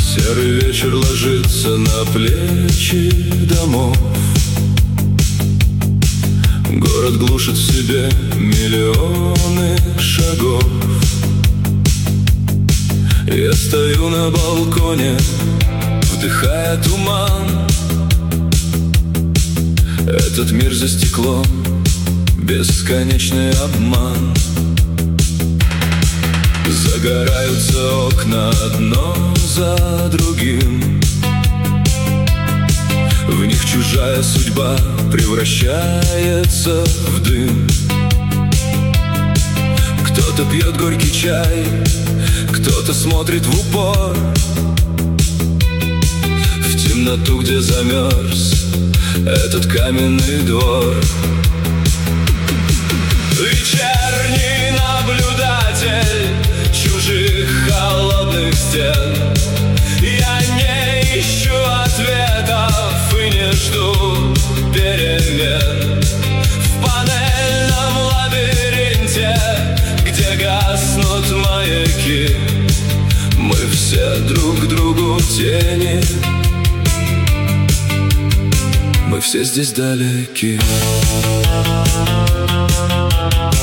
Серый вечер ложится на плечи домов. Город глушит в себе миллионы шагов. Я стою на балконе, вдыхая туман. Этот мир за стеклом, бесконечный обман. Загораются окна одно за другим. В них чужая судьба превращается в дым. Кто-то пьет горький чай, кто-то смотрит в упор в темноту, где замерз этот каменный двор. Вечерний наблюдатель чужих холодных стен. Я не ищу ответов и не жду перемен. В панельном лабиринте, где гаснут маяки, мы все друг другу тени. Мы все здесь далеки.